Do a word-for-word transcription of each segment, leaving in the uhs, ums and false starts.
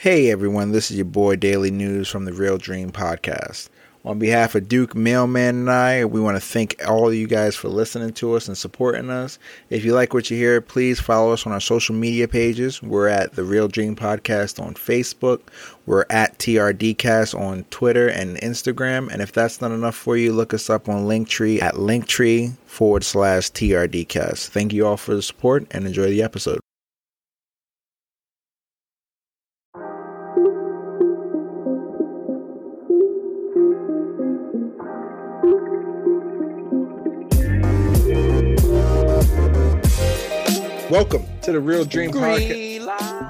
Hey everyone, this is your boy Daily News from the Real Dream Podcast. On behalf of Duke Mailman and I, we want to thank all of you guys for listening to us and supporting us. If you like what you hear, please follow us on our social media pages. We're at the Real Dream Podcast on Facebook. We're at T R D Cast on Twitter and Instagram. And if that's not enough for you, look us up on Linktree at Linktree forward slash T R D Cast. Thank you all for the support and enjoy the episode. Welcome to the Real Dream Podcast.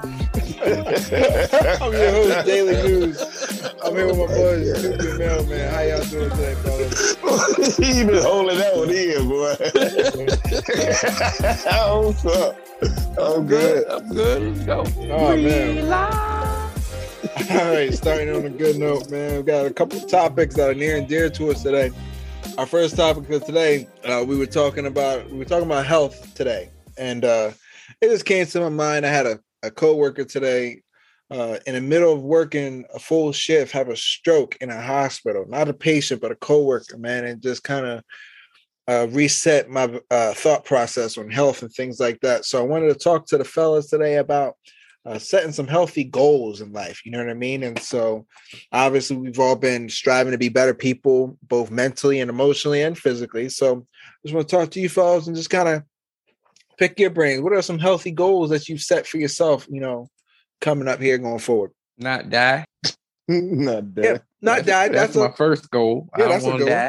I'm your host, Daily News. I'm here with my boys, Duke and Mailman. How y'all doing today, fellas? You been holding that one in, boy. What's up? I'm good. I'm good. Let's go. Oh, man. All right, starting on a good note, man. We've got a couple of topics that are near and dear to us today. Our first topic of today, uh, we were talking about we were talking about health today. And uh, it just came to my mind. I had a, a coworker today uh, in the middle of working a full shift, have a stroke in a hospital. Not a patient, but a coworker, man. And just kind of uh, reset my uh, thought process on health and things like that. So I wanted to talk to the fellas today about uh, setting some healthy goals in life. You know what I mean? And so obviously we've all been striving to be better people, both mentally and emotionally and physically. So I just want to talk to you fellas and just kind of pick your brains. What are some healthy goals that you've set for yourself, you know, coming up here going forward? Not die. Not die. Yeah, not die. That's, that's a, my first goal. Yeah, I that's don't a goal. Die.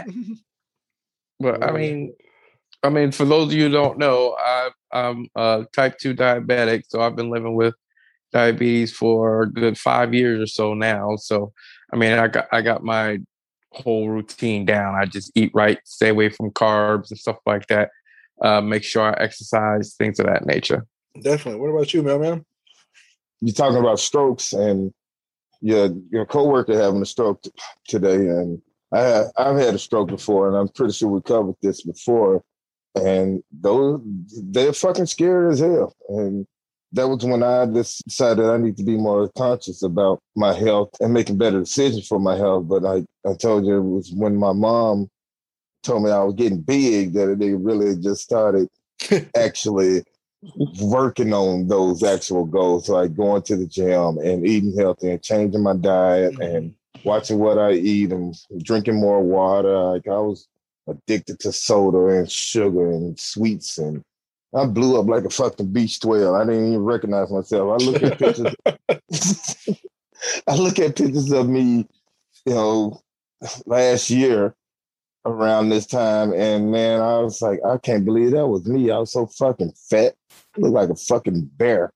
But I mean, I mean, for those of you who don't know, I, I'm a type two diabetic, so I've been living with diabetes for a good five years or so now. So, I mean, I got I got my whole routine down. I just eat right, stay away from carbs and stuff like that. Uh, make sure I exercise, things of that nature. Definitely. What about you, man? You're talking about strokes and your your coworker having a stroke t- today, and I have, I've had a stroke before, and I'm pretty sure we covered this before. And those they're fucking scared as hell. And that was when I decided I need to be more conscious about my health and making better decisions for my health. But I, I told you it was when my mom told me I was getting big that they really just started actually working on those actual goals, like going to the gym and eating healthy and changing my diet mm-hmm. and watching what I eat and drinking more water. Like I was addicted to soda and sugar and sweets, and I blew up like a fucking beach whale. I didn't even recognize myself. I look at pictures. I look at pictures of me, you know, last year around this time, and man, I was like, I can't believe that was me. I was so fucking fat. I looked like a fucking bear.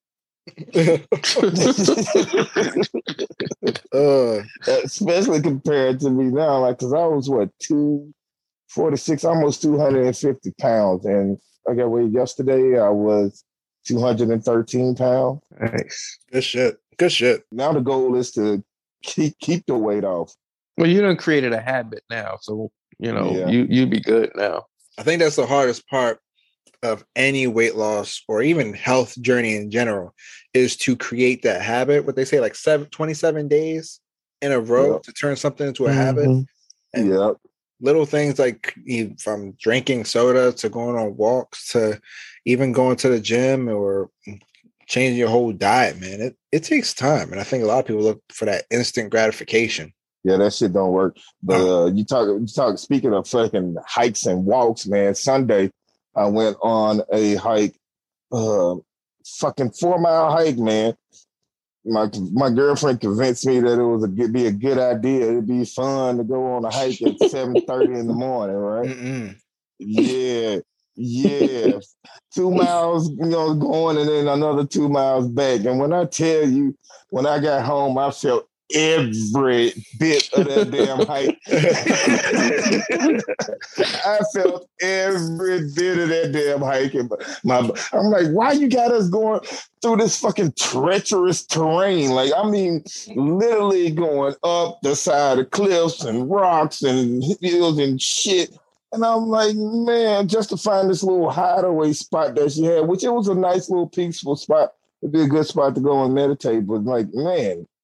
uh, Especially compared to me now, like, because I was what, two forty-six, almost two hundred fifty pounds, and I got weighed yesterday. I was two hundred thirteen pounds. Nice. Good shit. Good shit. Now the goal is to keep keep the weight off. Well, you done created a habit now, so you know yeah. you you be good now. I think that's the hardest part of any weight loss or even health journey in general is to create that habit. What they say, like seven, twenty-seven days in a row yep. to turn something into a mm-hmm. habit. And yep. little things like from drinking soda to going on walks to even going to the gym or changing your whole diet, man. It it takes time. And I think a lot of people look for that instant gratification. Yeah, that shit don't work. But uh, you talk, you talk. Speaking of fucking hikes and walks, man. Sunday, I went on a hike, uh, fucking four mile hike, man. My my girlfriend convinced me that it was a good, be a good idea. It'd be fun to go on a hike at seven thirty in the morning, right? Mm-mm. Yeah, yeah. Two miles, you know, going and then another two miles back. And when I tell you, when I got home, I felt every bit of that damn hike. I felt every bit of that damn hike. And my, I'm like, why you got us going through this fucking treacherous terrain? Like, I mean, literally going up the side of cliffs and rocks and hills and shit. And I'm like, man, just to find this little hideaway spot that she had, which it was a nice little peaceful spot. It'd be a good spot to go and meditate. But like, man,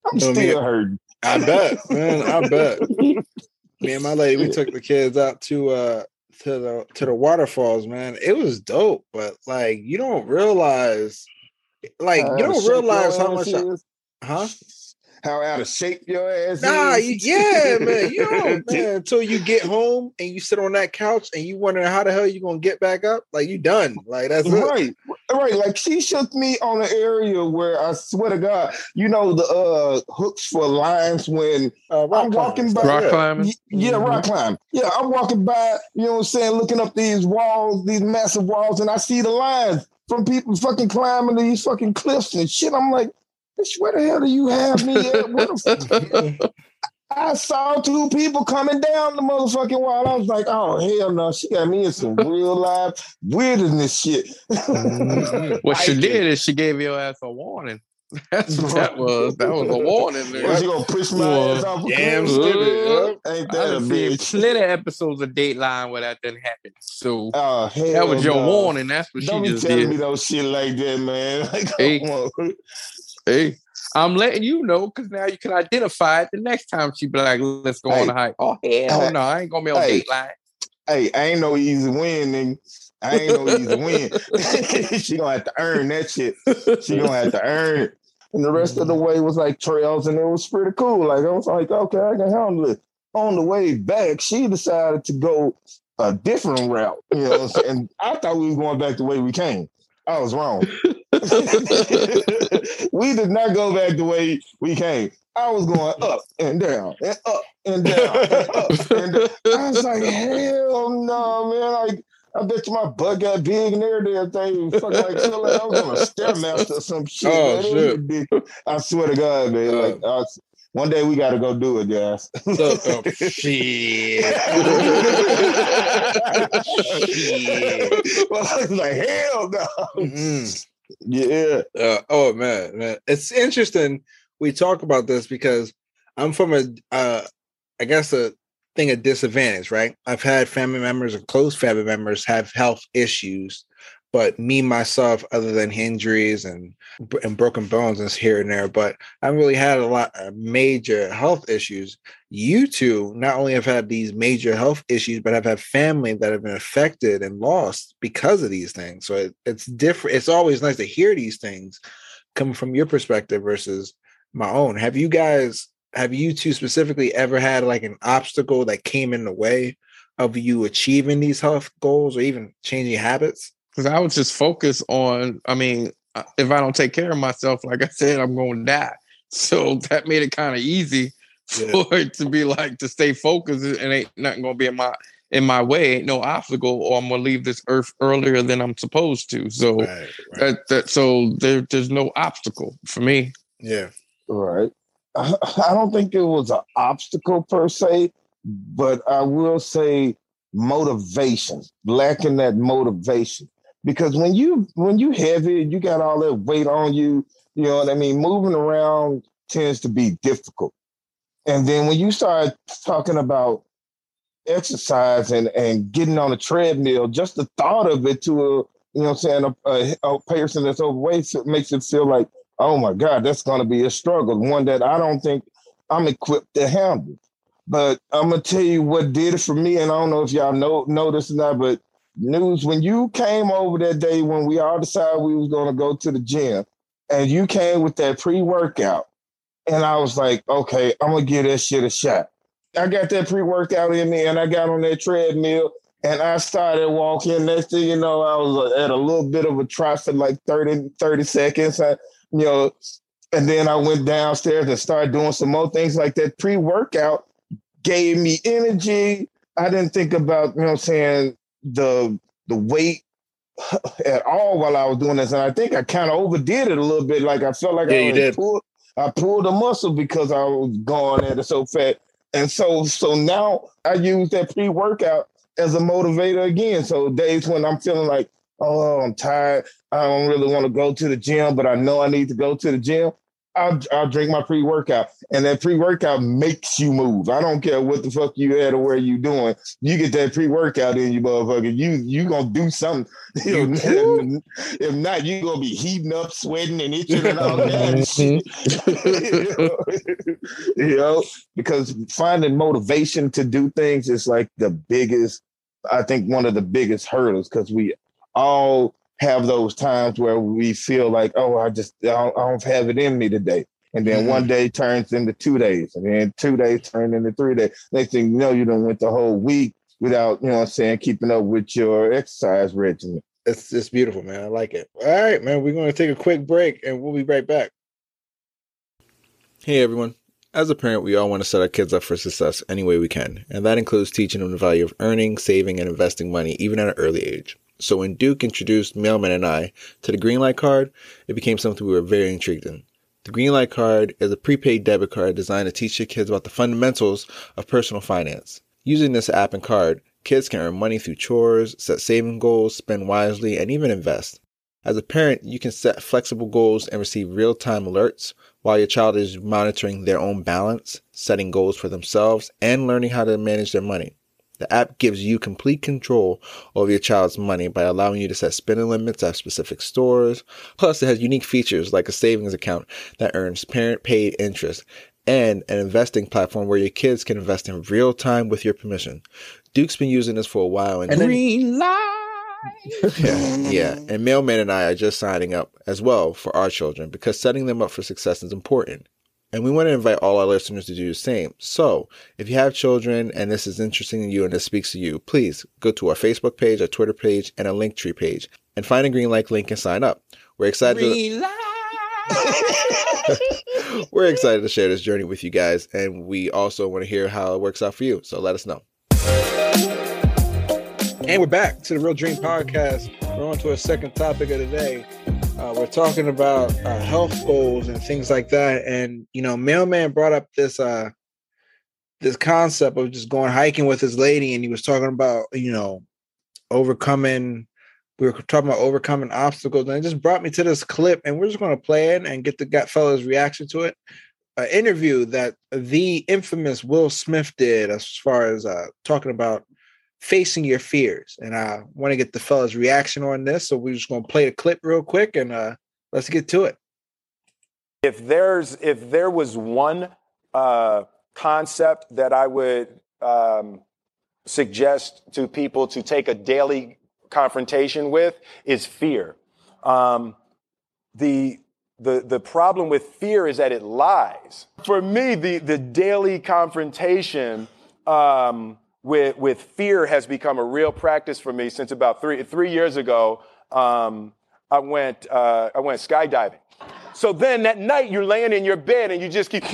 I'm still me, hurting. I bet, man. I bet. Me and my lady, we took the kids out to uh to the to the waterfalls, man. It was dope, but like you don't realize, like you How don't realize how much, I, huh? How out of shape your ass Nah, is. you, yeah, man. You don't, man. Until you get home and you sit on that couch and you wondering how the hell you gonna get back up. Like you done. Like that's right, it. right. Like she shook me on an area where I swear to God, you know the uh, hooks for lines when uh, I'm walking by. Rock yeah, climbing. Yeah, mm-hmm. rock climbing. Yeah, I'm walking by. You know what I'm saying? Looking up these walls, these massive walls, and I see the lines from people fucking climbing these fucking cliffs and shit. I'm like, bitch, where the hell do you have me at? What the fuck? I saw two people coming down the motherfucking wall. I was like, oh, hell no. She got me in some real life weirdness shit. What she did is she gave your ass a warning. That's what that was. That was a warning. There. Was you gonna push my well, ass off a damn cliff? Yep. Ain't that I've a seen bitch? plenty of episodes of Dateline where that didn't happen. So oh, hell that was your no. warning. That's what Don't she be just telling did. me those shit like that, man. Like, hey, on. hey. I'm letting you know because now you can identify it the next time she be like, let's go hey, on a hike. Oh, hell hey, no, I ain't gonna be on hey, Dateline. Hey, I ain't no easy win, nigga. I ain't no easy win. She gonna have to earn that shit. She gonna have to earn it. And the rest of the way was like trails, and it was pretty cool. Like I was like, okay, I can handle it. On the way back, she decided to go a different route. You know what I'm saying? And I thought we was going back the way we came. I was wrong. We did not go back the way we came. I was going up and down and up and down and up and down. I was like, hell no, man. Like, I bet you my butt got big and everything. Fuck, like, feel like I was on a Stairmaster or some shit. Oh, man. shit. Ridiculous. I swear to God, man. Uh, like, I was, one day we got to go do it, guys. So, oh, shit. Shit. Well, I was like, hell no. Mm-hmm. Yeah. Uh, oh, man, man. It's interesting we talk about this because I'm from a, uh, I guess a thing of disadvantage, right? I've had family members and close family members have health issues, but me, myself, other than injuries and, and broken bones and here and there, but I haven't really had a lot of major health issues. You two not only have had these major health issues, but have had family that have been affected and lost because of these things. So it, it's different. It's always nice to hear these things coming from your perspective versus my own. Have you guys, have you two specifically ever had like an obstacle that came in the way of you achieving these health goals or even changing habits? Because I was just focused on, I mean, if I don't take care of myself, like I said, I'm going to die. So that made it kind of easy yeah. for it to be like, to stay focused and ain't nothing going to be in my, in my way, ain't no obstacle, or I'm going to leave this earth earlier than I'm supposed to. So right, right. that, that, so there, there's no obstacle for me. Yeah. Right. I don't think it was an obstacle per se, but I will say motivation, lacking that motivation. Because when you when you heavy, you got all that weight on you, you know what I mean? Moving around tends to be difficult. And then when you start talking about exercise and, and getting on a treadmill, just the thought of it to a, you know what I'm saying, a, a, a person that's overweight makes it feel like, oh my God, that's going to be a struggle, one that I don't think I'm equipped to handle. But I'm going to tell you what did it for me, and I don't know if y'all know, know this or not, but News, when you came over that day when we all decided we was going to go to the gym, and you came with that pre-workout, and I was like, okay, I'm going to give that shit a shot. I got that pre-workout in me, and I got on that treadmill, and I started walking. Next thing you know, I was at a little bit of a trot for like thirty, thirty seconds. I, you know, and then I went downstairs and started doing some more things like that. Pre-workout gave me energy. I didn't think about, you know what I'm saying, the the weight at all while I was doing this. And I think I kind of overdid it a little bit. Like I felt like yeah, I you did. pulled I pulled a muscle because I was going at it so fast. And so so now I use that pre-workout as a motivator again. So days when I'm feeling like, oh, I'm tired, I don't really want to go to the gym, but I know I need to go to the gym, I'll, I'll drink my pre-workout, and that pre-workout makes you move. I don't care what the fuck you at or where you doing. You get that pre-workout in you, motherfucker. You you gonna do something. You know, if not, you gonna be heating up, sweating, and itching and all that shit. you, know? you know, because finding motivation to do things is like the biggest. I think one of the biggest hurdles, because we all have those times where we feel like, oh, I just I don't, I don't have it in me today. And then mm-hmm. one day turns into two days. And then two days turn into three days. Next thing you know, you done went the whole week without, you know what I'm saying, keeping up with your exercise regimen. It's it's beautiful, man. I like it. All right, man. We're going to take a quick break and we'll be right back. Hey, everyone. As a parent, we all want to set our kids up for success any way we can. And that includes teaching them the value of earning, saving, and investing money, even at an early age. So when Duke introduced Mailman and I to the Greenlight card, it became something we were very intrigued in. The Greenlight card is a prepaid debit card designed to teach your kids about the fundamentals of personal finance. Using this app and card, kids can earn money through chores, set saving goals, spend wisely, and even invest. As a parent, you can set flexible goals and receive real-time alerts while your child is monitoring their own balance, setting goals for themselves, and learning how to manage their money. The app gives you complete control over your child's money by allowing you to set spending limits at specific stores. Plus, it has unique features like a savings account that earns parent-paid interest and an investing platform where your kids can invest in real time with your permission. Duke's been using this for a while. And, and Green light! yeah, yeah. And Mailman and I are just signing up as well for our children because setting them up for success is important. And we want to invite all our listeners to do the same. So if you have children and this is interesting to you and this speaks to you, please go to our Facebook page, our Twitter page, and a Linktree page and find a Greenlight link and sign up. We're excited. Green to... We're excited to share this journey with you guys. And we also want to hear how it works out for you. So let us know. And we're back to the Real Dream Podcast. We're on to our second topic of the day. Uh, we're talking about uh, health goals and things like that. And, you know, Mailman brought up this uh, this concept of just going hiking with his lady. And he was talking about, you know, overcoming, we were talking about overcoming obstacles. And it just brought me to this clip. And we're just going to play it and get the gut fella's reaction to it. An interview that the infamous Will Smith did as far as uh, talking about facing your fears. And I want to get the fella's reaction on this. So we're just going to play the clip real quick and uh, let's get to it. If there's, if there was one uh, concept that I would um, suggest to people to take a daily confrontation with is fear. Um, the, the, the problem with fear is that it lies. For me, the, the daily confrontation, um, With, with fear has become a real practice for me since about three three years ago. Um, I went uh, I went skydiving. So then that night you're laying in your bed and you just keep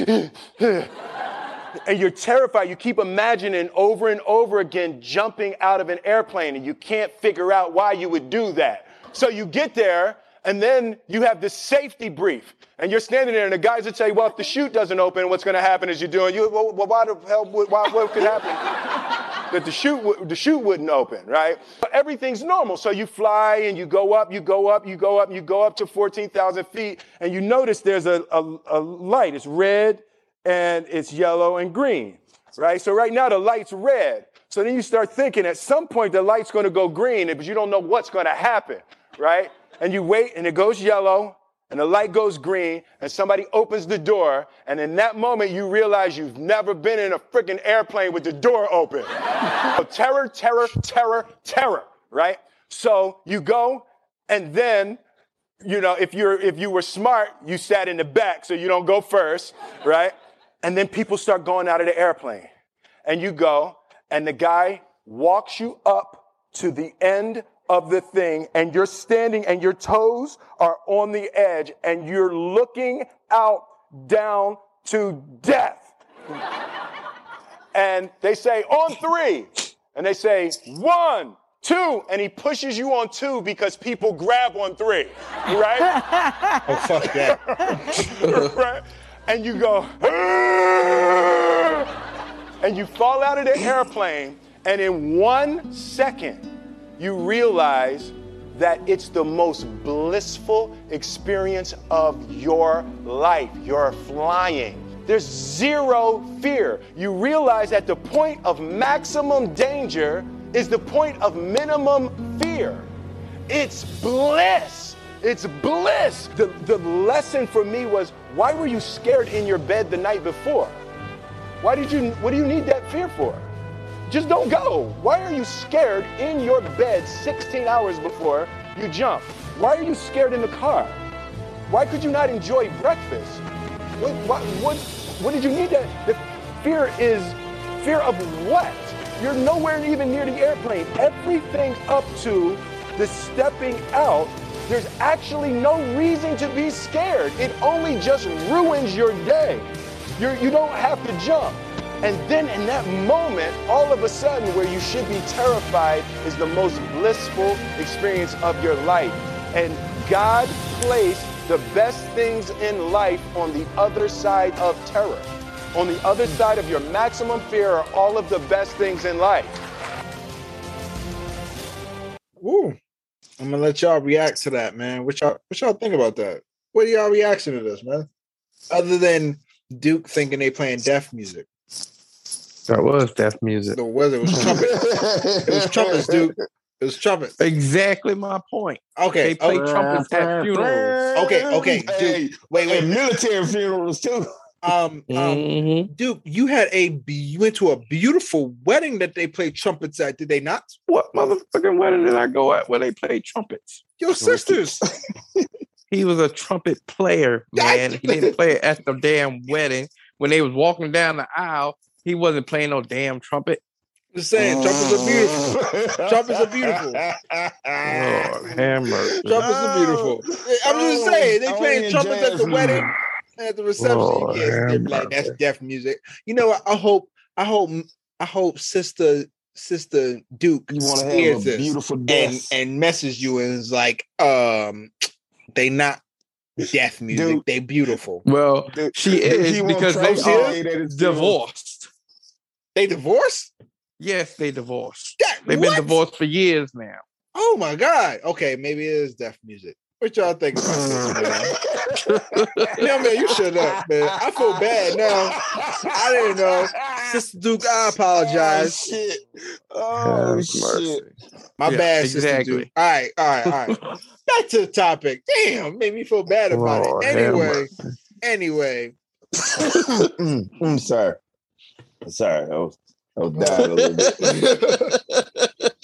and you're terrified. You keep imagining over and over again jumping out of an airplane and you can't figure out why you would do that. So you get there and then you have this safety brief. And you're standing there, and the guys would say, well, if the chute doesn't open, what's going to happen is you're doing, you, well, why the hell, would, why, what could happen? That the chute, the chute wouldn't open, right? But everything's normal. So you fly, and you go up, you go up, you go up, you go up to fourteen thousand feet, and you notice there's a, a, a light. It's red, and it's yellow and green, right? So right now, the light's red. So then you start thinking, at some point, the light's going to go green, but you don't know what's going to happen, right? And you wait, and it goes yellow, and the light goes green, and somebody opens the door, and in that moment, you realize you've never been in a freaking airplane with the door open. So terror, terror, terror, terror, right? So you go, and then, you know, if you're if you were smart, you sat in the back, so you don't go first, right? And then people start going out of the airplane, and you go, and the guy walks you up to the end of the thing, and you're standing and your toes are on the edge and you're looking out down to death. And they say, on three. And they say, one, two. And he pushes you on two because people grab on three, right? Oh, fuck that. Right? And you go, and you fall out of the airplane, and in one second, you realize that it's the most blissful experience of your life. You're flying. There's zero fear. You realize that the point of maximum danger is the point of minimum fear. It's bliss. It's bliss. The, the lesson for me was, why were you scared in your bed the night before? Why did you, what do you need that fear for? Just don't go. Why are you scared in your bed sixteen hours before you jump? Why are you scared in the car? Why could you not enjoy breakfast? What, what, what, what did you need that? The fear is fear of what? You're nowhere even near the airplane. Everything up to the stepping out, there's actually no reason to be scared. It only just ruins your day. You're, you don't have to jump. And then in that moment, all of a sudden, where you should be terrified is the most blissful experience of your life. And God placed the best things in life on the other side of terror. On the other side of your maximum fear are all of the best things in life. Ooh, I'm gonna let y'all react to that, man. What y'all, what y'all think about that? What are y'all reaction to this, man? Other than Duke thinking they playing deaf music. That was deaf music. The weather was trumpet. It was trumpets, Duke. It was trumpets. Exactly my point. Okay. They play okay. trumpets at funerals. Okay, okay, Duke. Hey, wait, wait. Military funerals too. Um, um Mm-hmm. Duke, you had a you went to a beautiful wedding that they played trumpets at, did they not? What motherfucking wedding did I go at where they played trumpets? Your sisters. He was a trumpet player, man. He didn't play it at the damn wedding. When they was walking down the aisle, he wasn't playing no damn trumpet. Just saying, trumpets are beautiful. Trumpets are beautiful. Lord, have mercy. Trumpets are beautiful. I'm just saying, they Only playing in trumpets at the jazz wedding, at the reception. Lord, You can't have be like, that's mercy. deaf music. You know what? I hope, I hope, I hope Sister Sister Duke You want to hears have a this beautiful and death. and message you and is like, um, they not deaf music, Dude. they beautiful. Well, Dude, she dude, is he won't because try they to are say that it's still- divorced. They divorced? Yes, they divorced. That, They've what? been divorced for years now. Oh my God. Okay, maybe it is deaf music. What y'all think about this, man? No, man, you shut up, man. I feel bad now. I didn't know. Sister Duke, I apologize. Oh, shit. Oh, Have shit. mercy. My Yeah, bad, Sister exactly. Duke. All right, all right, all right. Back to the topic. Damn, made me feel bad about Lord, it. have Anyway, mercy. anyway. mm, I'm sorry. I'm sorry. I was, I was dying a little bit.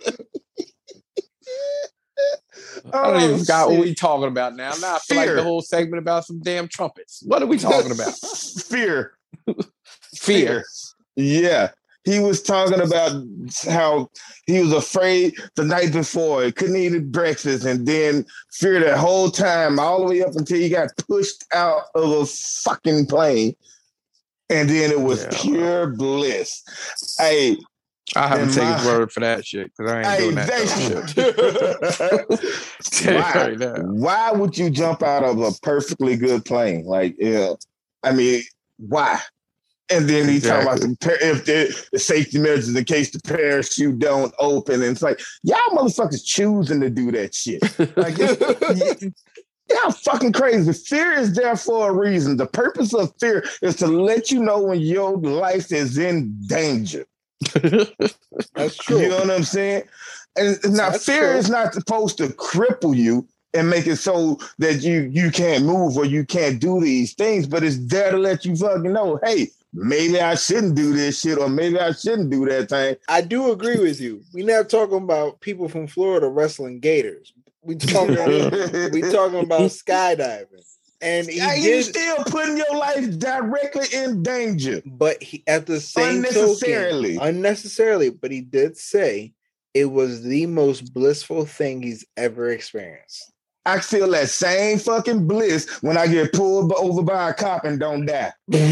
I don't even Oh, forgot what shit. we talking about now. Now I feel like Fear. the whole segment about some damn trumpets. What are we talking about? Fear. Fear. Yeah. He was talking about how he was afraid the night before. He couldn't eat breakfast and then fear that whole time all the way up until he got pushed out of a fucking plane. And then it was Yeah. pure bliss. Hey, I haven't And taken my- his word for that shit because I ain't hey, doing that dumb shit. Tell you why? right now. Why would you jump out of a perfectly good plane? Like, yeah, I mean, why? And then he talking about the, par- if the, the safety measures in case the parachute don't open. And it's like, y'all motherfuckers choosing to do that shit. Like, it's, y'all fucking crazy. Fear is there for a reason. The purpose of fear is to let you know when your life is in danger. That's true. You know what I'm saying? And now That's fear true. is not supposed to cripple you and make it so that you you can't move or you can't do these things, but it's there to let you fucking know, hey, maybe I shouldn't do this shit or maybe I shouldn't do that thing. I do agree with you. We're not talking about people from Florida wrestling gators. We talking we talking about skydiving. And he Yeah, you did, still putting your life directly in danger. but he at the same Unnecessarily. token, unnecessarily, but he did say it was the most blissful thing he's ever experienced. I feel that same fucking bliss when I get pulled over by a cop and don't die.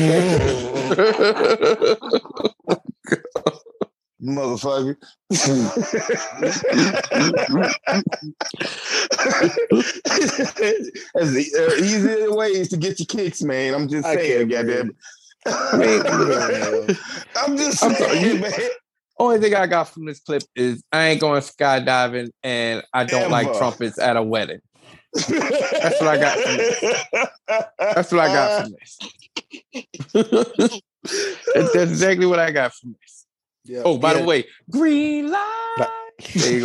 Motherfucker. That's the uh, easier ways to get your kicks, man. I'm just I saying, can't goddamn. breathe. I'm just I'm sorry, saying, you- man. Only thing I got from this clip is I ain't going skydiving and I don't Ever. like trumpets at a wedding. That's what I got from this. That's what I got from this. That's exactly what I got from this. Yep. Oh, by yeah. the way, green light. There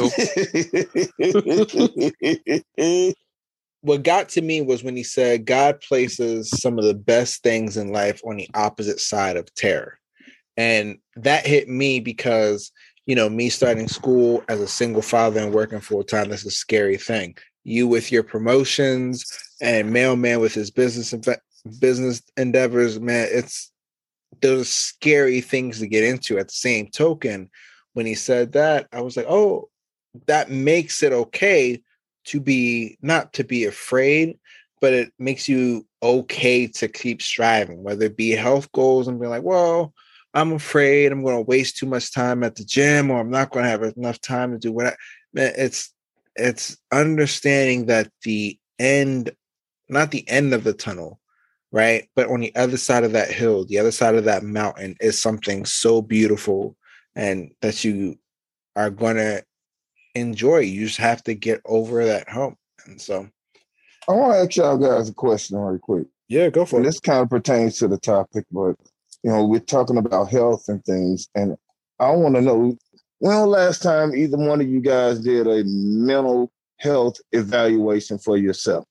you go. What got to me was when he said God places some of the best things in life on the opposite side of terror. And that hit me because, you know, me starting school as a single father and working full time, that's a scary thing. You with your promotions and mailman with his business business endeavors, man, it's those are scary things to get into. At the same token, when he said that, I was like, oh, that makes it okay to be, not to be afraid, but it makes you okay to keep striving, whether it be health goals and being like, well, I'm afraid I'm going to waste too much time at the gym, or I'm not going to have enough time to do what I, man, it's, it's understanding that the end, not the end of the tunnel, right? But on the other side of that hill, the other side of that mountain is something so beautiful and that you are going to enjoy. You just have to get over that hump. And so I want to ask y'all guys a question real quick. Yeah, go for and it. This kind of pertains to the topic, but you know, we're talking about health and things, and I want to know, when the last time either one of you guys did a mental health evaluation for yourself?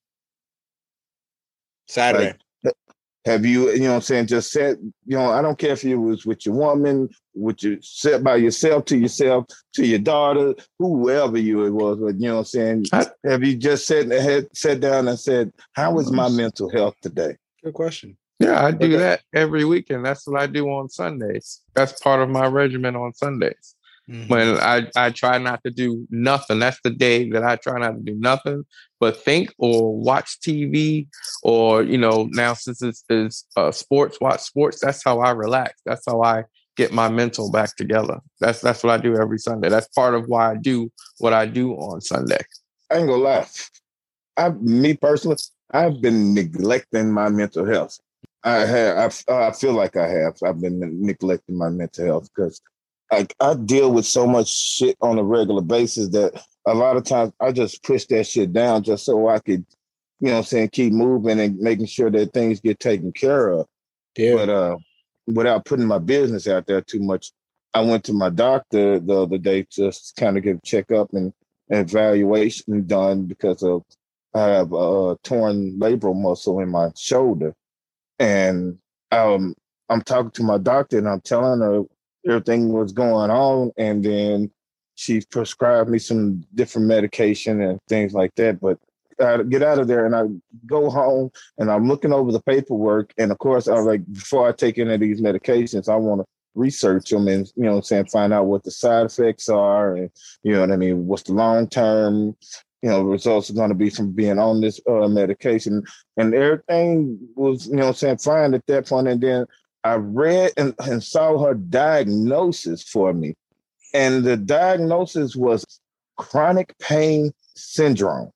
Saturday. Like, have you, you know what I'm saying, just said, you know, I don't care if it was with your woman, with your, set by yourself, to yourself, to your daughter, whoever you it was, but you know what I'm saying, I, have you just sat, had, sat down and said, how is my mental health today? Good question. Yeah, I do okay. that every weekend. That's what I do on Sundays. That's part of my regimen on Sundays. Mm-hmm. When I, I try not to do nothing. That's the day that I try not to do nothing but think or watch T V, or, you know, now since it's, it's uh, sports, watch sports. That's how I relax. That's how I get my mental back together. That's that's what I do every Sunday. That's part of why I do what I do on Sunday. I ain't gonna lie. I, me personally, I've been neglecting my mental health. I have. I, I feel like I have. I've been neglecting my mental health because I, I deal with so much shit on a regular basis that a lot of times I just push that shit down just so I could, you know what I'm saying, keep moving and making sure that things get taken care of. Yeah. But uh, without putting my business out there too much, I went to my doctor the other day to kind of get a checkup and an evaluation done because of I have a torn labral muscle in my shoulder. And um, I'm talking to my doctor and I'm telling her everything was going on. And then she prescribed me some different medication and things like that. But I get out of there and I go home and I'm looking over the paperwork. And of course, I was like, before I take any of these medications, I want to research them and, you know what I'm saying, find out what the side effects are. And, you know what I mean, what's the long-term, you know, results are going to be from being on this uh, medication. And everything was, you know what I'm saying, fine at that point. And then I read and, and saw her diagnosis for me. And the diagnosis was chronic pain syndrome.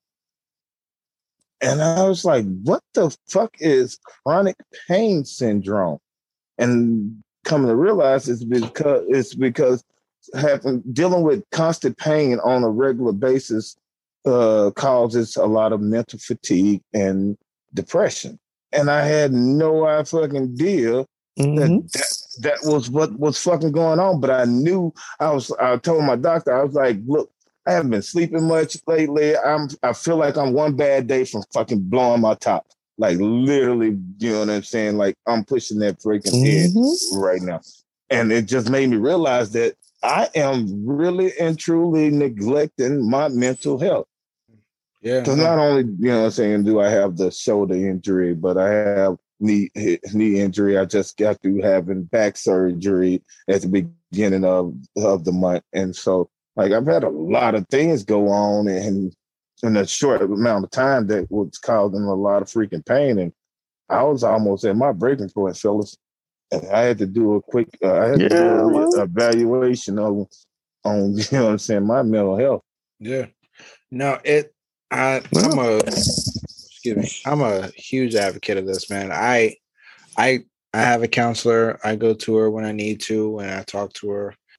And I was like, what the fuck is chronic pain syndrome? And coming to realize it's because it's because having dealing with constant pain on a regular basis uh, causes a lot of mental fatigue and depression. And I had no I fucking idea mm-hmm. that, that that was what was fucking going on. But I knew I was. I told my doctor, I was like, look, I haven't been sleeping much lately. I'm. I feel like I'm one bad day from fucking blowing my top. Like literally, you know what I'm saying? Like I'm pushing that freaking mm-hmm. edge right now. And it just made me realize that I am really and truly neglecting my mental health. Yeah. Because not only, you know what I'm saying, do I have the shoulder injury, but I have knee knee injury. I just got through having back surgery at the beginning of, of the month. And so, like, I've had a lot of things go on and in a short amount of time that was causing a lot of freaking pain. And I was almost at my breaking point, fellas. And I had to do a quick, uh, I had yeah, to do a re- evaluation of, on, you know what I'm saying, my mental health. Yeah. No, it, I, I'm a, excuse me, I'm a huge advocate of this, man. I, I, I have a counselor. I go to her when I need to, and I talk to her.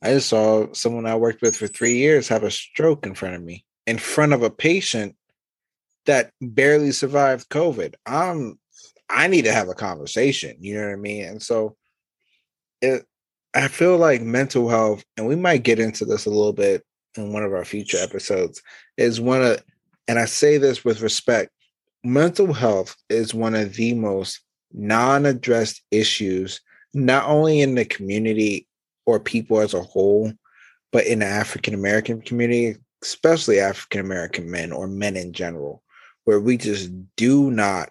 I just saw someone I worked with for three years have a stroke in front of me, in front of a patient that barely survived COVID. I'm, I need to have a conversation. You know what I mean? And so it, I feel like mental health, and we might get into this a little bit in one of our future episodes, is one of, and I say this with respect, mental health is one of the most non-addressed issues, not only in the community or people as a whole, but in the African-American community, especially African-American men or men in general, where we just do not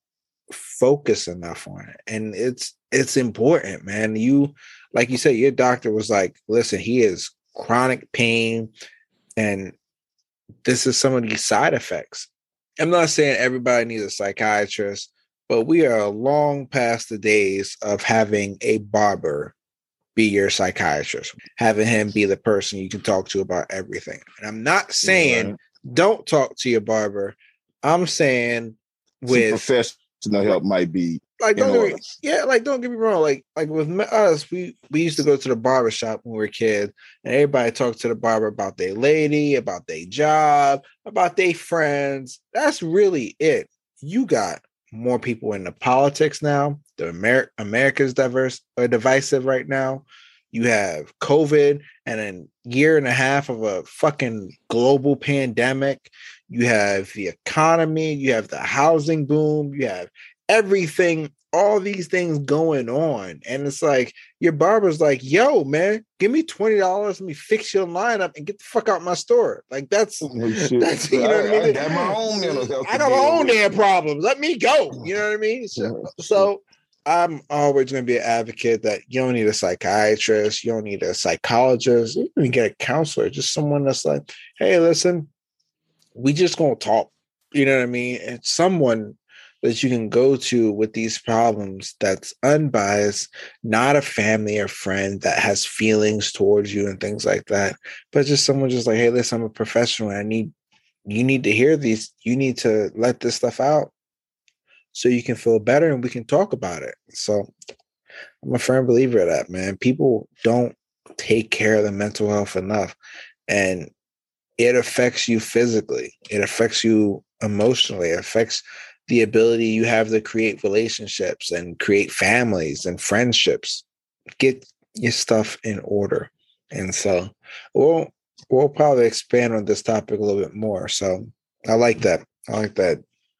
focus enough on it. And it's it's important, man. You, like you said, your doctor was like, listen, he is chronic pain, and this is some of these side effects. I'm not saying everybody needs a psychiatrist, but we are long past the days of having a barber be your psychiatrist, having him be the person you can talk to about everything. And I'm not saying right. don't talk to your barber. I'm saying with some professional help might be like don't get me, yeah, like don't get me wrong. Like like with us, we we used to go to the barber shop when we were kids, and everybody talked to the barber about their lady, about their job, about their friends. That's really it. You got more people into politics now. The Amer- America's diverse or divisive right now. You have COVID and a year and a half of a fucking global pandemic. You have the economy. You have the housing boom. You have everything, all these things going on. And it's like, your barber's like, yo, man, give me twenty dollars. Let me fix your lineup and get the fuck out my store. Like, that's, oh, that's you know I, what I mean? I got my own mental health. I got my own damn problems. Let me go. You know what I mean? So, so I'm always going to be an advocate that you don't need a psychiatrist. You don't need a psychologist. You can get a counselor, just someone that's like, hey, listen, we just going to talk. You know what I mean? It's someone that you can go to with these problems that's unbiased, not a family or friend that has feelings towards you and things like that, but just someone just like, hey, listen, I'm a professional. I need, you need to hear these. You need to let this stuff out so you can feel better and we can talk about it. So I'm a firm believer of that, man. People don't take care of their mental health enough, and it affects you physically. It affects you emotionally. It affects the ability you have to create relationships and create families and friendships. Get your stuff in order. And so we'll, we'll probably expand on this topic a little bit more. So I like that. I like that.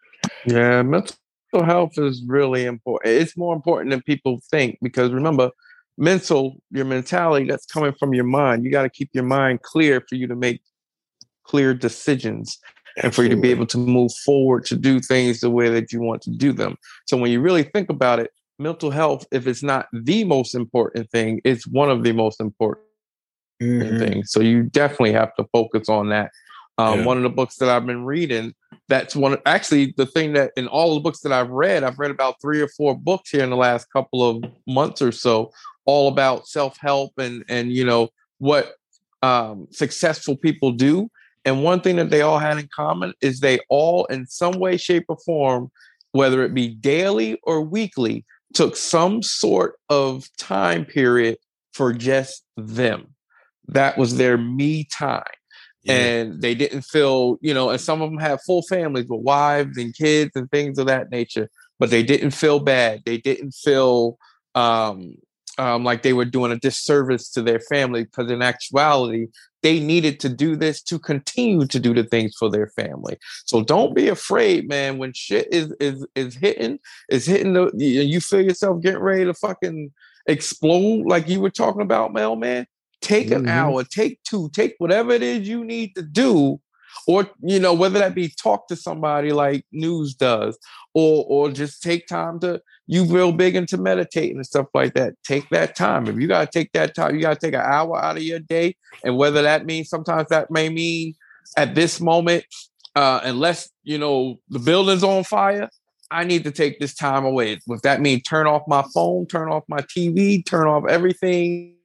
Yeah, mental health is really important. It's more important than people think, because remember, mental, your mentality, that's coming from your mind. You got to keep your mind clear for you to make clear decisions. And for you to be able to move forward to do things the way that you want to do them. So when you really think about it, mental health, if it's not the most important thing, it's one of the most important mm-hmm. things. So you definitely have to focus on that. Um, yeah. One of the books that I've been reading, that's one, actually the thing that in all the books that I've read, I've read about three or four books here in the last couple of months or so, all about self-help and, and you know, what um, successful people do. And one thing that they all had in common is they all, in some way, shape, or form, whether it be daily or weekly, took some sort of time period for just them. That was their me time. Yeah. And they didn't feel, you know, and some of them have full families with wives and kids and things of that nature, but they didn't feel bad. They didn't feel um, um, like they were doing a disservice to their family, because in actuality, they needed to do this to continue to do the things for their family. So don't be afraid, man. When shit is is is hitting, is hitting the, you feel yourself getting ready to fucking explode, like you were talking about, Mel, man. Take an mm-hmm. hour, take two, take whatever it is you need to do, or you know, whether that be talk to somebody like News does, or or just take time to. You real big into meditating and stuff like that. Take that time. If you got to take that time, you got to take an hour out of your day. And whether that means, sometimes that may mean at this moment, uh, unless, you know, the building's on fire, I need to take this time away. If that means turn off my phone, turn off my T V, turn off everything,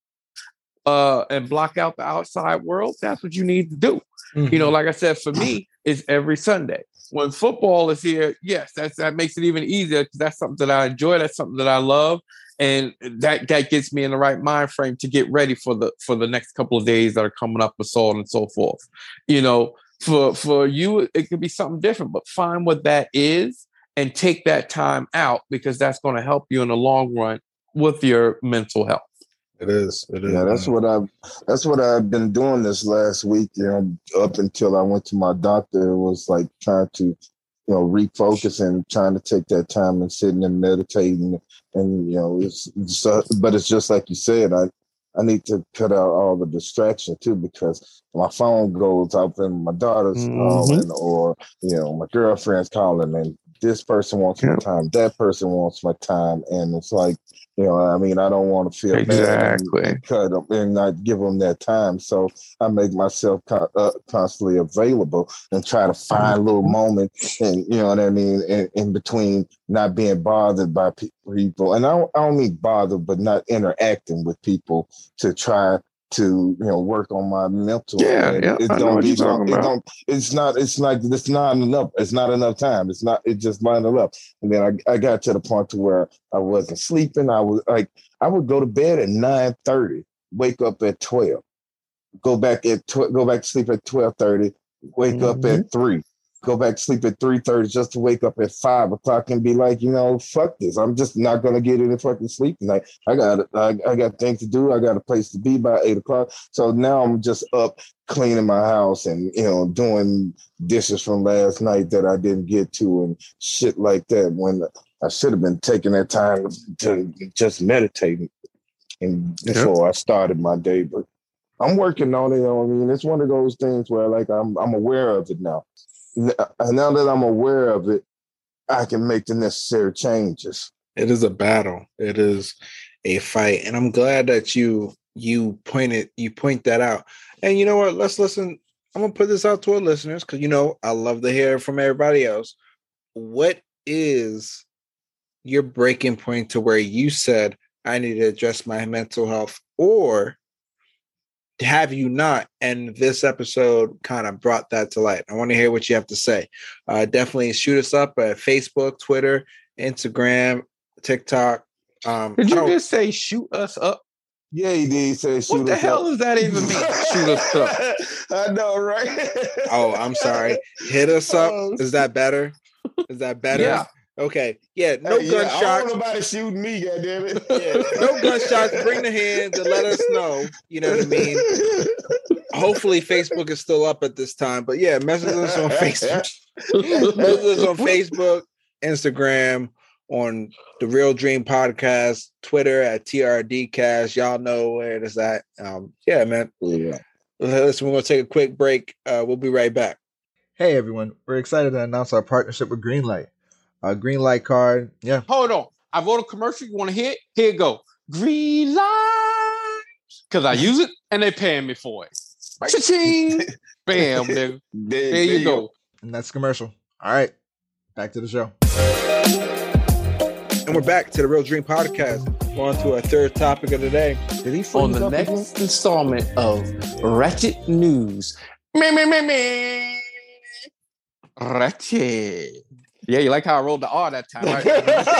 uh, and block out the outside world, that's what you need to do. Mm-hmm. You know, like I said, for me, it's every Sunday. When football is here, yes, that's, that makes it even easier, because that's something that I enjoy. That's something that I love. and that that gets me in the right mind frame to get ready for the for the next couple of days that are coming up, and so on and so forth. You know, for for you, it could be something different, but find what that is and take that time out, because that's going to help you in the long run with your mental health. It is. It is. Yeah, that's what I've that's what I've been doing this last week. You know, up until I went to my doctor, it was like trying to, you know, refocus and trying to take that time and sitting and meditating. And you know, it's, it's uh, but it's just like you said. I I need to cut out all the distraction too, because my phone goes off and my daughter's Mm-hmm. calling, or you know, my girlfriend's calling, and this person wants my time, that person wants my time, and it's like, you know, I mean, I don't want to feel Exactly. bad and, and cut them and not give them that time. So I make myself co- uh, constantly available and try to find a little moment, and you know what I mean, in, in between, not being bothered by pe- people. And I don't, I don't mean bothered, but not interacting with people to try to, you know, work on my mental. Yeah, and yeah, it I know don't what be you're talking long. It about. don't. It's not. It's like it's not enough. It's not enough time. It's not. It just not enough. And then I, I got to the point to where I wasn't sleeping. I was like, I would go to bed at nine thirty, wake up at twelve, go back at tw- go back to sleep at twelve thirty, wake Mm-hmm. up at three. Go back to sleep at three thirty just to wake up at five o'clock and be like, you know, fuck this. I'm just not gonna get any fucking sleep tonight. I got I, I got things to do. I got a place to be by eight o'clock. So now I'm just up cleaning my house and, you know, doing dishes from last night that I didn't get to and shit like that, when I should have been taking that time to just meditating and before yep. I started my day. But I'm working on it. You know what I mean? It's one of those things where like I'm I'm aware of it now. Now that I'm aware of it, I can make the necessary changes. It is a battle. It is a fight, and I'm glad that you you pointed you point that out. And you know what? Let's listen. I'm gonna put this out to our listeners, because you know I love to hear from everybody else. What is your breaking point to where you said I need to address my mental health, or have you not? And this episode kind of brought that to light. I want to hear what you have to say. Uh, definitely shoot us up at Facebook, Twitter, Instagram, TikTok. Um, Did you just say shoot us up? Yeah, he did say shoot us up. What the hell does that even mean? Shoot us up. I know, right? Oh, I'm sorry. Hit us up. Is that better? Is that better? Yeah. Okay. Yeah. No hey, gunshots. Yeah, I don't want nobody shooting me, goddammit. Yeah. No gunshots. Bring the hands and let us know. You know what I mean? Hopefully Facebook is still up at this time. But yeah, message us on Facebook. Message us on Facebook, Instagram, on the Real Dream Podcast, Twitter at T R D Cast. Y'all know where it is at. Um, yeah, man. Yeah. Listen, we're gonna take a quick break. Uh, we'll be right back. Hey everyone, we're excited to announce our partnership with Greenlight. Our Greenlight card, yeah. Hold on. I wrote a commercial. You want to hear it? Here it go. Greenlight. Because I use it and they're paying me for it. Cha-ching. Bam, nigga. There, there you go. And that's commercial. All right. Back to the show. And we're back to the Real Dream Podcast. We're on to our third topic of the day. Did he on the next again? installment of Ratchet News. Me, me, me, me. Ratchet. Yeah, you like how I rolled the R that time, right?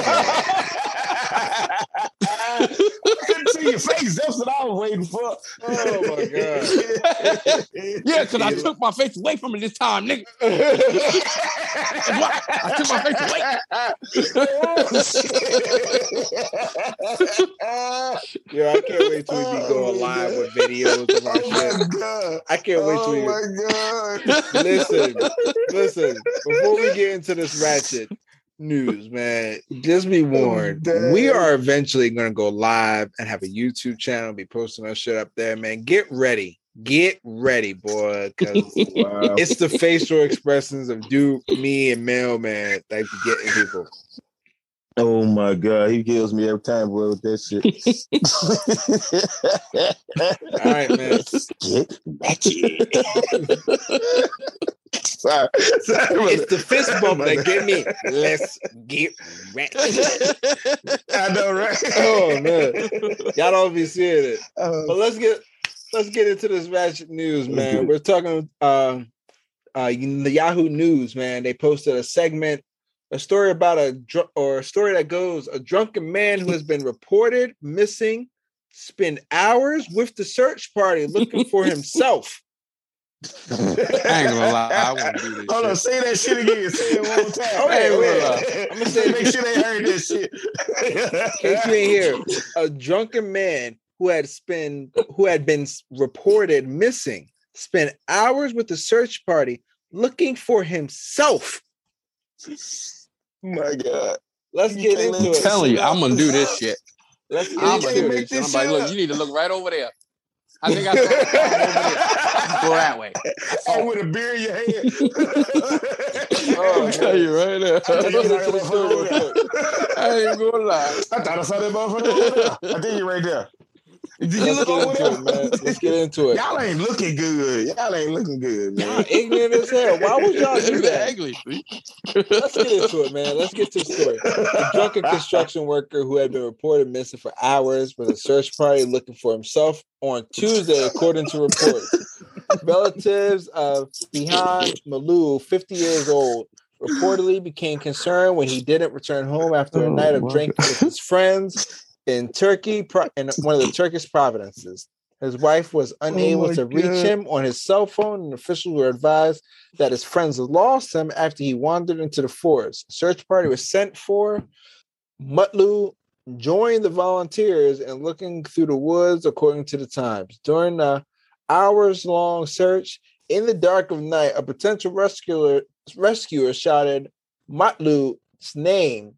I couldn't see your face. That's what I was waiting for. Oh my god! Yeah, because I took my face away from it this time, nigga. I took my face away. Yeah, I can't wait till we be going live with videos of our oh shit. God. I can't wait till we. Oh my God! Listen, listen. Before we get into this ratchet news, man, just be warned. Oh, we are eventually going to go live and have a YouTube channel, be posting our shit up there, man. Get ready. Get ready, boy, because wow. It's the facial expressions of Duke, me, and Mailman that be getting people. Oh my God, he kills me every time, boy, with that shit. All right, man. Get ratchet. Sorry. Sorry. It's the fist bump that get me. Let's get ratchet. I know, right? Oh man, y'all don't be seeing it. Uh, but let's get let's get into this ratchet news, man. Okay. We're talking uh, uh, the Yahoo News, man. They posted a segment A story about a dr- or a story that goes: a drunken man who has been reported missing spent hours with the search party looking for himself. I ain't gonna lie, I want to do this. Hold shit. on, say that shit again. Say it one more time. Oh, yeah, Hey, yeah. I'm gonna say make sure they heard that shit. In case you ain't here, a drunken man who had spent who had been reported missing spent hours with the search party looking for himself. My God. Let's get can't into I'm it. telling you, I'm gonna do this shit. Let's get I'm into gonna do it. this shit. I'm this like, shit look, up. you need to look right over there. I think I saw the car over there. Go that way. I saw Hey, it. with a beer in your hand. Oh, I'm telling you right now. I Let's get into the story real quick. I ain't gonna lie. I thought I saw that motherfucker over there. I think you're right there. Did you Let's look get over into there? it, man. Let's get into it. Y'all ain't looking good. Y'all ain't looking good, man. Y'all ignorant as hell. Why would y'all do that? Exactly. Let's get into it, man. Let's get to the story. A drunken construction worker who had been reported missing for hours with a search party looking for himself on Tuesday, according to reports. Relatives of Bihan Malou, fifty years old, reportedly became concerned when he didn't return home after a Oh, night of my drinking God. with his friends in Turkey, in one of the Turkish provinces. His wife was unable Oh my to reach God. him on his cell phone, and officials were advised that his friends had lost him after he wandered into the forest. A search party was sent for. Mutlu joined the volunteers and looking through the woods, according to the Times. During the hours-long search, in the dark of night, a potential rescuer, rescuer shouted Mutlu's name.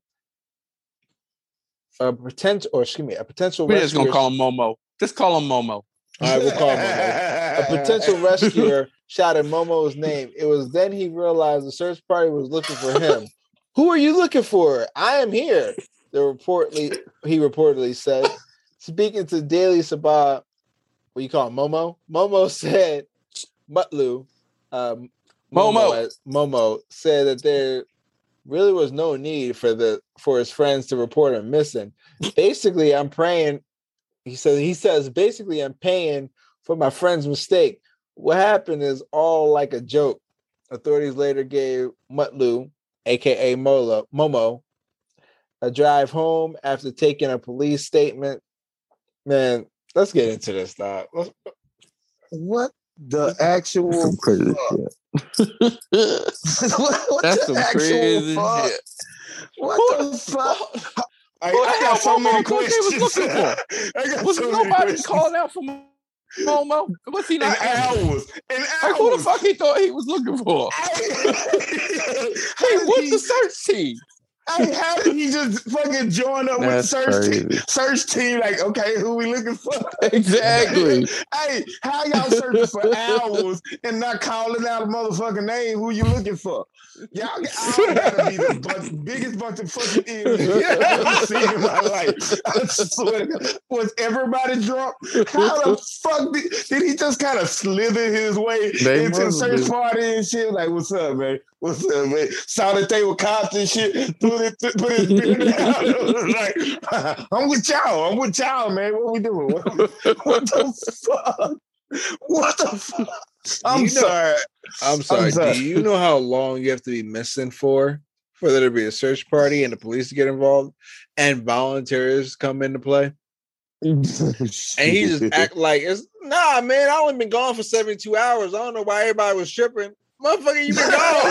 A potential, or excuse me, a potential We're just rescuer. gonna call him Momo. Just call him Momo. All right, we'll call him Momo. A potential rescuer shouted Momo's name. It was then he realized the search party was looking for him. Who are you looking for? I am here. The reportedly he reportedly said, speaking to Daily Sabah. What you call him, Momo? Momo said, Mutlu, um, Momo, Momo. Momo said that there really was no need for the for his friends to report him missing. Basically, I'm praying. He says he says basically I'm paying for my friend's mistake. What happened is all like a joke. Authorities later gave Mutlu, aka Mola, Momo, a drive home after taking a police statement. Man, let's get into this, dog. Let's, What the actual Some crazy fuck? shit. what, what That's the some actual crazy fuck? shit. What Who the fuck? I, Who the I hell got so Momo many thought they was questions. looking for? I got Was so many nobody questions. calling out for Momo? Was he In not answering? hours. In hours. Like who the fuck he thought he was looking for? Hey, what's the search team? Hey, how did he just fucking join up That's with the search crazy. team? Search team, like, okay, who we looking for? Exactly. Hey, how y'all searching for hours and not calling out a motherfucking name? Who you looking for? Y'all all gotta be the bunch, biggest bunch of fucking idiots I've ever seen in my life. I swear to God. Was everybody drunk? How the fuck did, did he just kind of slither his way They into the must search be. party and shit? Like, what's up, man? What's up, man? Saw that they were cops and shit. Put, it, put his beard down. Like, I'm with y'all. I'm with y'all, man. What we doing? What, what the fuck? What the fuck? I'm you know, sorry. I'm sorry. I'm sorry. Do you know how long you have to be missing for for there to be a search party and the police to get involved and volunteers come into play? And he just act like it's nah, man. I only been gone for seventy-two hours. I don't know why everybody was tripping. Motherfucker, you been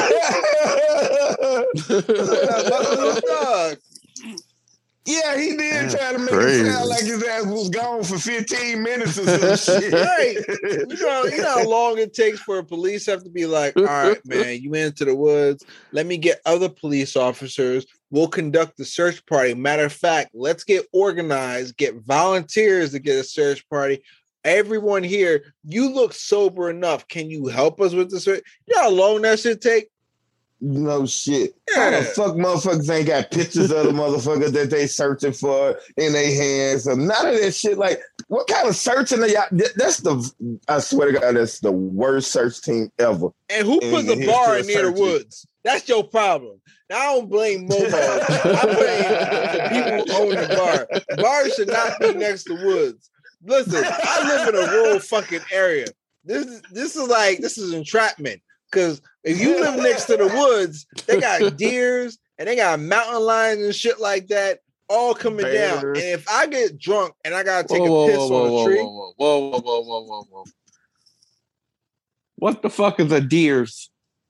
gone. Dog. Yeah, he did That's try to make crazy. it sound like his ass was gone for fifteen minutes or some shit. Right. You know, you know how long it takes for a police have to be like, all right, man, you went into the woods. Let me get other police officers. We'll conduct the search party. Matter of fact, let's get organized, get volunteers to get a search party. Everyone here, you look sober enough. Can you help us with the search? You know how long that should take? No shit. How the Yeah. fuck motherfuckers ain't got pictures of the motherfuckers that they searching for in their hands? Or none of that shit. Like, what kind of searching are y'all? That's the, I swear to God, that's the worst search team ever. And who In puts the a bar history near of the searching. woods? That's your problem. Now, I don't blame Momo. I blame the people who own the bar. The bar should not be next to woods. Listen, I live in a rural fucking area. This is this is like this is entrapment. Because if you live next to the woods, they got deers, and they got mountain lions and shit like that all coming Bears. down. And if I get drunk and I gotta take Whoa, a piss whoa, whoa, on a whoa, tree, whoa, whoa, whoa, whoa, whoa, whoa, whoa. What the fuck is a deer's?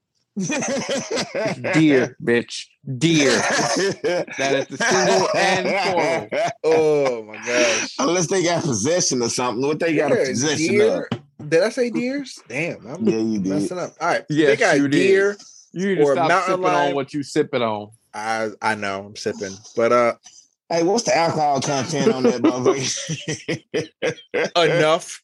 Deer, bitch. Deer. That is the single and plural. oh my gosh. Unless they got possession or something. What they got a Yeah, possession deer. of? Did I say deers? Damn, I'm Yeah, you did. messing up. All right, Yes, they got you did. deer. You need to or stop mountain sipping lion. on what you sipping on. I I know I'm sipping, but uh, Hey, what's the alcohol content on that motherfucker? enough.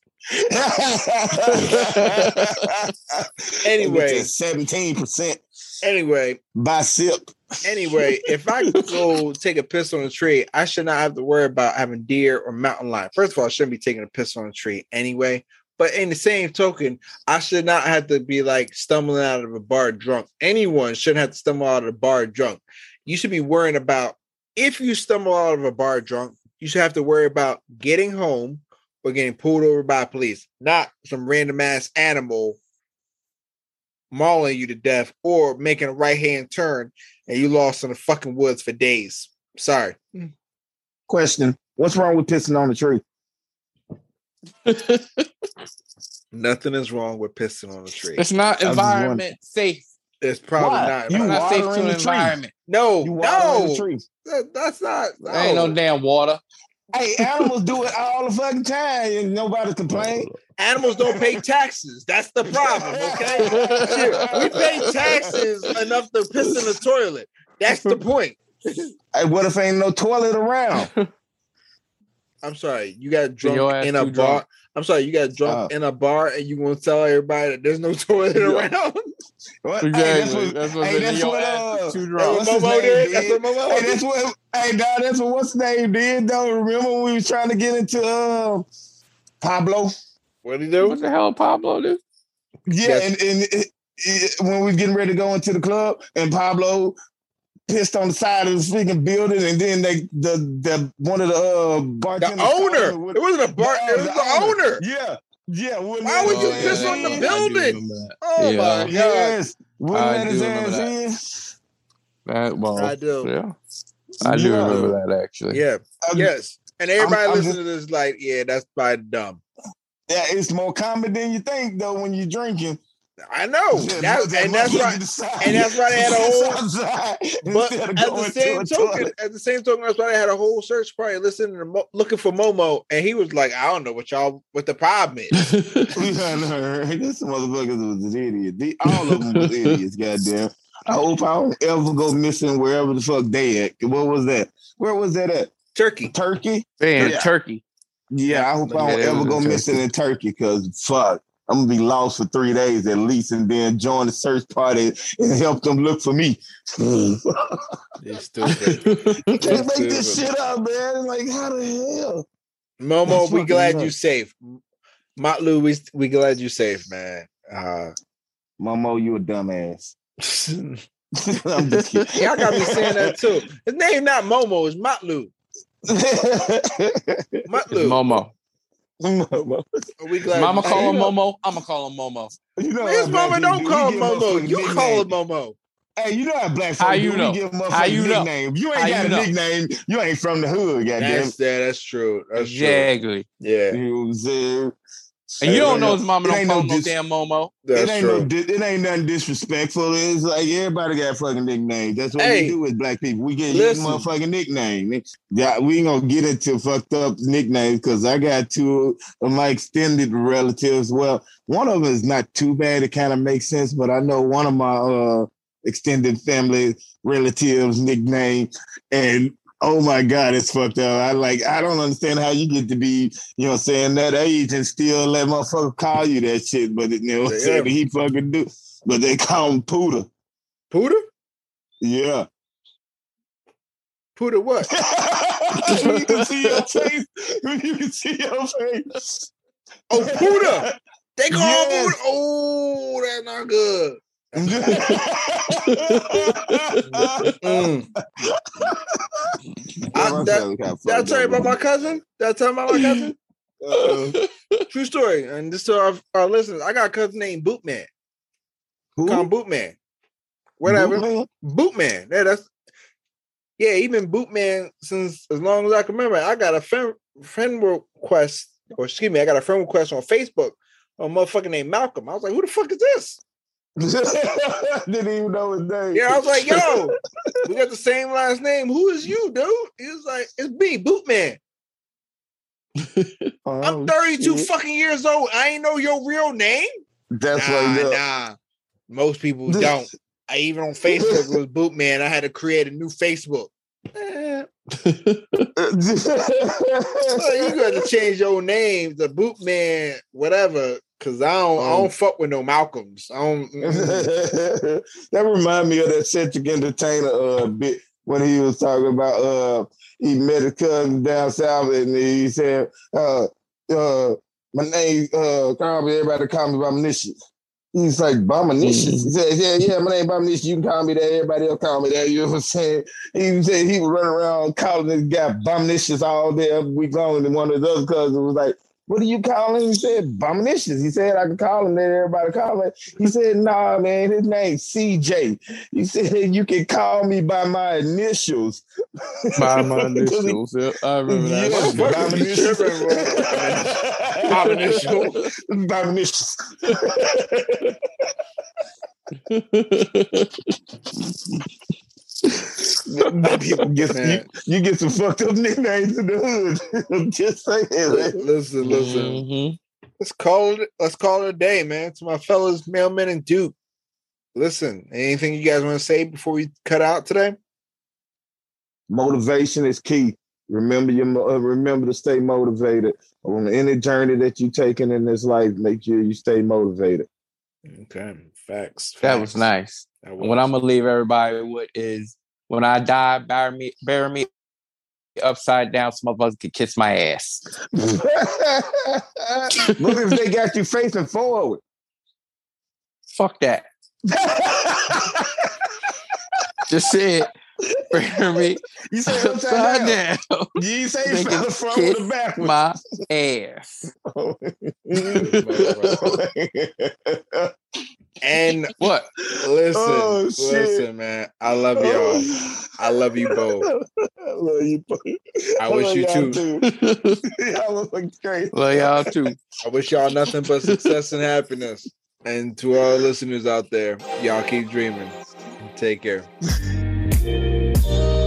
Anyway, seventeen percent anyway, by sip. anyway, if I go take a piss on a tree, I should not have to worry about having deer or mountain lion. First of all, I shouldn't be taking a piss on a tree anyway. But in the same token, I should not have to be like stumbling out of a bar drunk. Anyone shouldn't have to stumble out of a bar drunk. You should be worrying about if you stumble out of a bar drunk, you should have to worry about getting home or getting pulled over by police, not some random ass animal mauling you to death or making a right hand turn and you lost in the fucking woods for days. Sorry. Question: what's wrong with pissing on the tree? Nothing is wrong with pissing on a tree. It's not environment safe. It's probably Why? not. You It's not safe to watering an the tree. environment. No, You watering no, the tree. That- that's not. No. There ain't no damn water. Hey, animals do it all the fucking time and nobody complain. Animals don't pay taxes. That's the problem. Okay, Shit, we pay taxes enough to piss in the toilet. That's the point. Hey, what if ain't no toilet around? I'm sorry, you got So your drunk ass in a too bar. drunk. I'm sorry, you got drunk Oh. in a bar, and you gonna tell everybody that there's no toilet Yeah. around? What? Exactly. Hey, that's what, That's what hey, said that's your what, ass uh, is too That's drunk. what What's his Momo name, did. That's dude? what Momo Hey, did. that's what. Hey, dog, that's what what's his name did. Though remember when we was trying to get into um, Pablo? What did he do? What the hell, Pablo do? Yeah, Yes. and, and it, it, when we was getting ready to go into the club, and Pablo pissed on the side of the freaking building, and then they the the one of the uh, The bartenders owner. called him. It wasn't a bar. The- It was the owner. Yeah, yeah. wouldn't Why let would his you ass piss on in. the I do building? remember that. Oh Yeah. my god! Yes, wouldn't I let his do remember ass in. That, well, I do. Yeah. I do Yeah. remember that actually. Yeah. Um, Yes. And everybody I'm listening just- to this like, yeah, that's probably dumb. Yeah, it's more common than you think though when you're drinking. I know. Yeah, That, that and that's motherfucker right. decide And that's why they had a to piss whole. outside But instead of at going the to same a token, toilet. at the same token, that's why they had a whole search party listening to Mo, looking for Momo, and he was like, "I don't know what y'all what the problem is." Yeah, no, this motherfucker was an idiot. The, all of them was idiots, goddamn. I hope I don't ever go missing wherever the fuck they at. What was that? Where was that at? Turkey. Turkey? Man, Yeah. Turkey. Yeah, I hope I Yeah, don't it ever was go in missing in Turkey because fuck, I'm gonna be lost for three days at least and then join the search party and help them look for me. You stupid. You can't That's make this stupid. shit up, man. Like, how the hell? Momo, That's we fucking glad you nuts. safe. Motley, we we glad you safe, man. Uh, Momo, you a dumbass. I'm just kidding. y'all got me saying that too. His name not Momo, it's Motley. It's Motley. Momo. Momo. We glad. Mama you call safe. him Momo. I'ma call him Momo. You know His how black mama people don't do. call We him give Momo. motherfuckers You call him nicknames. Momo. Hey, you know how black How folks you do. know? We give motherfuckers How you know? nicknames. You ain't How got you a know? nickname. You ain't from the hood, goddamn. That's yeah, that's true. That's Exactly. true. Yeah, You know what I'm saying? And you It don't ain't know no- his mama it don't ain't call no him no dis- damn Momo. that's it ain't true. no. di- It ain't nothing disrespectful. It's like everybody got fucking nicknames. That's what Hey, we do as black people. We get listen. your motherfucking nickname. Yeah, we ain't gonna get into fucked up nicknames because I got two of my extended relatives. Well, one of them is not too bad. It kind of makes sense, but I know one of my uh, extended family relatives' nickname, and oh my God, it's fucked up. I like, I don't understand how you get to be, you know, saying that age and still let motherfucker call you that shit. But you know, what I'm Yeah. saying he fucking do. But they call him Pooter. Puda? Yeah. Puda what? You can see your face. You can see your face. Oh, Puda. They call him Yes. Puda. Oh, that's not good. Mm. I, that, did I tell you about my cousin? Did I tell you about my cousin? Uh, True story. And this to our, our listeners, I got a cousin named Bootman. who? Call him Bootman. Whatever. Bootman? Bootman. Yeah, that's Yeah, even Bootman, since as long as I can remember, I got a friend, friend request, or excuse me, I got a friend request on Facebook on a motherfucker named Malcolm. I was like, who the fuck is this? Didn't even know his name. Yeah, I was like, yo, we got the same last name. Who is you, dude? He was like, it's me, Bootman. Oh, I'm thirty-two shit. fucking years old. I ain't know your real name. That's nah, right. There. Nah, most people don't. I even on Facebook it was Bootman. I had to create a new Facebook. Eh. So you got to change your name to Bootman, whatever. Cause I don't, um, I don't fuck with no Malcolms. I don't. That remind me of that Cedric Entertainer uh, bit when he was talking about uh, he met a cousin down south and he said, uh, uh, "My name, uh, call me, everybody call me Bominicious." He's like, Bominicious? Mm-hmm. He said, "Yeah, yeah, my name Bominicious. You can call me that. Everybody else call me that." You know what I'm saying? He said he was running around calling this guy Bominicious all day, every week long, and one of his other cousins was like, "What do you call him?" He said, Bominicious. He said, "I can call him that. Everybody call him." He said, "Nah, man, his name's C J. He said, "You can call me by my initials." By my initials. Yeah, I remember that. Yes, Bominicious. Bominicious. People get, you, you get some fucked up nicknames in the hood. I'm just saying. Man. Listen, listen. Mm-hmm. Let's call it. Let's call it a day, man. To my fellas, Mailman and Duke. Listen, anything you guys want to say before we cut out today? Motivation is key. Remember your. Uh, remember to stay motivated on any journey that you're taking in this life. Make sure you stay motivated. Okay, facts. facts. That was nice. That was. What I'm gonna leave everybody with is, when I die, bury me, bury me upside down so motherfuckers can kiss my ass. What if they got you facing forward? Fuck that. Just say it. Bury me. You say upside down. down. You say it from the front or the backwards. My ass. And what? Listen, oh, listen, man. I love y'all. I love you both. I love you both. I, I wish you too. too. Y'all look great. Love y'all too. I wish y'all nothing but success and happiness. And to our listeners out there, y'all keep dreaming. Take care.